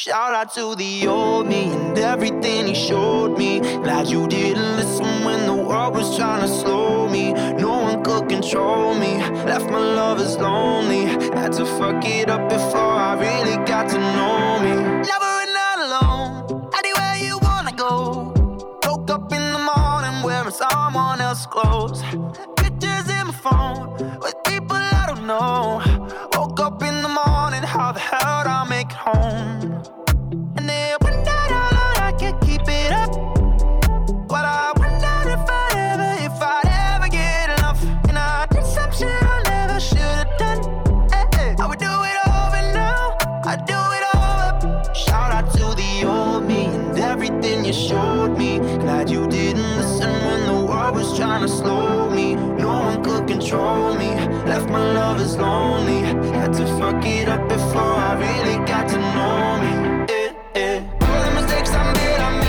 Shout out to the old me and everything he showed me. Glad you didn't listen when the world was trying to slow me. No one could control me, left my lovers lonely. Had to fuck it up before I really got to know me. Never and not alone, anywhere you wanna go. Woke up in the morning wearing someone else's clothes. Pictures in my phone with people I don't know. Woke up in the morning, how the hell did I make it home? And then wondered how long I could keep it up. But I wondered if I'd ever get enough. And I did some shit I never should've done. I would do it over now, I'd do it over. Shout out to the old me and everything you showed me. Glad you didn't listen when the world was trying to slow me. No one could control me, left my lovers lonely. Had to fuck it up before I really got to know me. All the mistakes I made.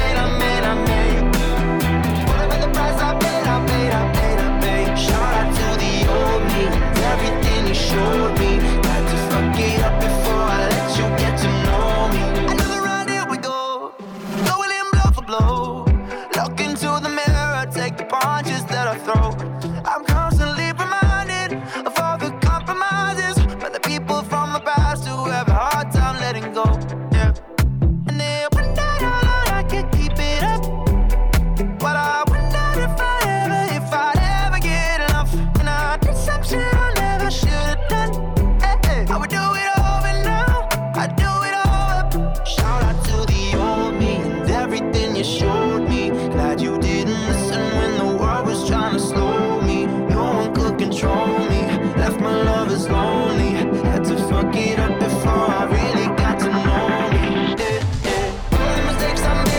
Whatever the price I paid. Shout out to the old me, everything you showed me. Had to fuck it up before I let you get to know me. Another round, here we go, going in blow for blow. Look into the mirror, take the punches that I throw. I'm constantly reminded of all the compromises by the people from the past who have a hard time letting go. Yeah. And they wondered how long I could keep it up. But I wondered if I'd ever get enough. And I did some shit I never should've done. I would do it over now, I'd do it over. Shout out to the old me and everything you showed me. Glad you didn't listen when the world was trying to slow me. No one could control me, left my lovers lonely. Had to fuck it up before I really got to know me. All the mistakes I made.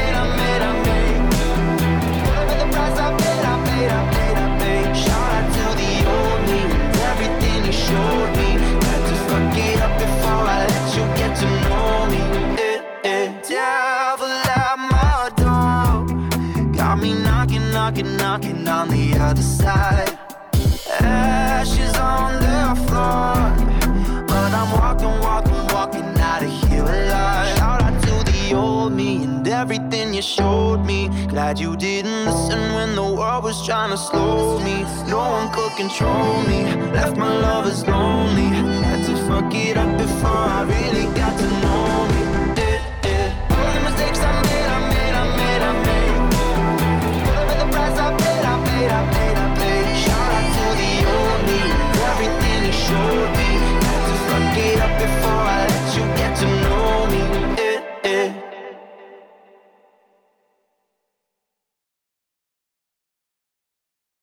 Whatever the price I paid. Shout out to the old me and everything you showed me. Had to fuck it up before I let you get to know me. Devil at my door, got me knocking on the other side. Ashes on the floor, but I'm walking out of here alive. Shout out to the old me and everything you showed me. Glad you didn't listen when the world was trying to slow me. No one could control me, left my lovers lonely. Had to fuck it up before I really got to know.